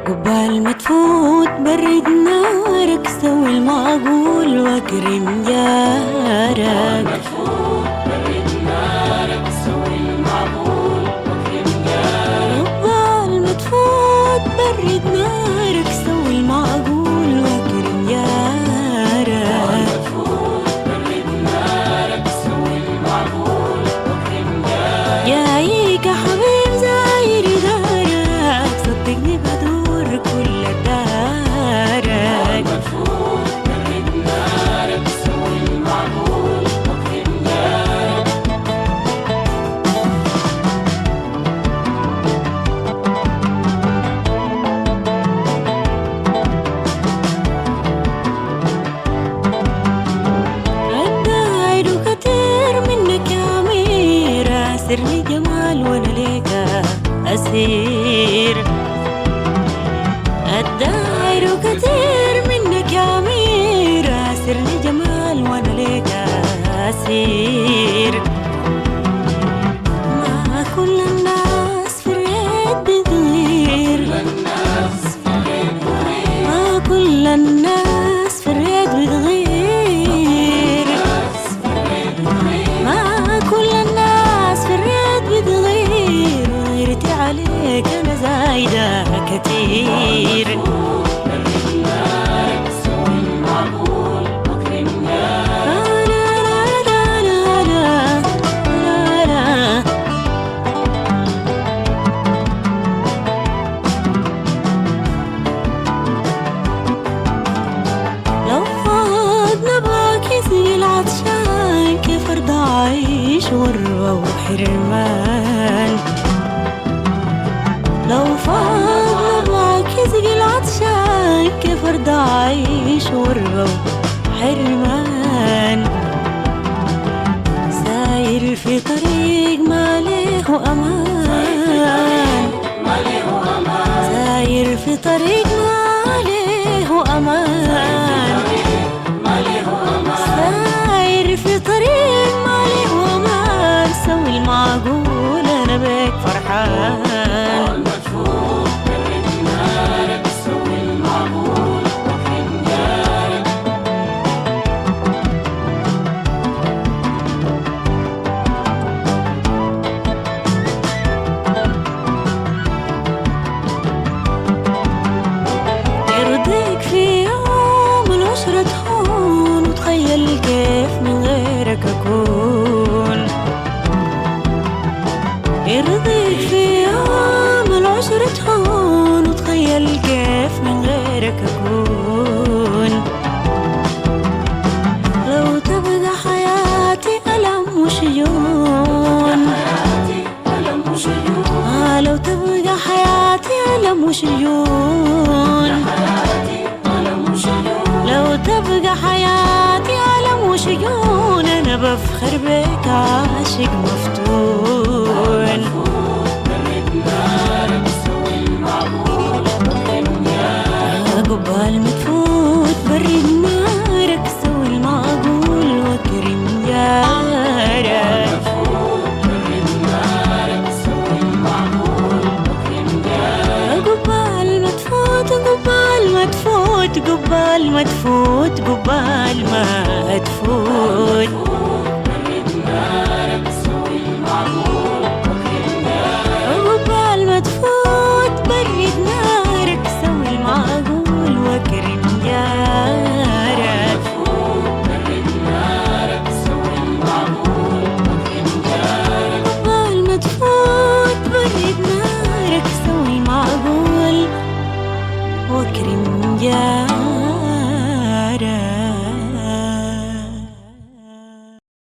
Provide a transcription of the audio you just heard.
قبال ما تفوت برد نارك، سوي المعقول واكرم جارك. قبال ما تفوت برد نارك، سوي المعقول واكرم جارك. جايك يا حبيب زاير دارك، صدقني بدور كل دارك. الداير كتير منك يا أمير، أسرني جمال وانا ليك أسير. الداير كتير منك يا أمير، أسرني جمال وانا ليك أسير. ما كل الناس في الريد بتغير، ما كل الناس في الريد بتغير، ما كل الناس في الريد بتغير. غيرتي عليك أنا زايدة كتير. لو فاض نبغاك يسقي العطشان، كيف أرضى أعيش غربة وحرمان. لو فاض نبغاك يسقي العطشان، كيف أرضى أعيش غربة وحرمان. ساير في طريق ما له أمان، ساير في طريق ما له أمان، ساير في طريق ما له أمان. سوي المعقول أنا بك فرحان. يرضيك في يوم العشرة تهون، وتخيل كيف من غيرك أكون. يرضيك في يوم العشرة تهون، وتخيل كيف من غيرك أكون. لو تبقى حياتي ألم وشجون، لو تبقى حياتي ألم وشجون، لو تبقى حياتي ألم وشجون. أنا بفخر بك عاشق مفتون. قبال ما تفوت برد نارك، سوي المعقول واكرم جارك. قبال ما تفوت، قبال ما تفوت، قبال ما تفوت، قبال ما تفوت. قبال ما تفوت برد نارك، سوي المعقول واكرم جارك. قبال ما تفوت برد نارك، سوي المعقول واكرم جارك.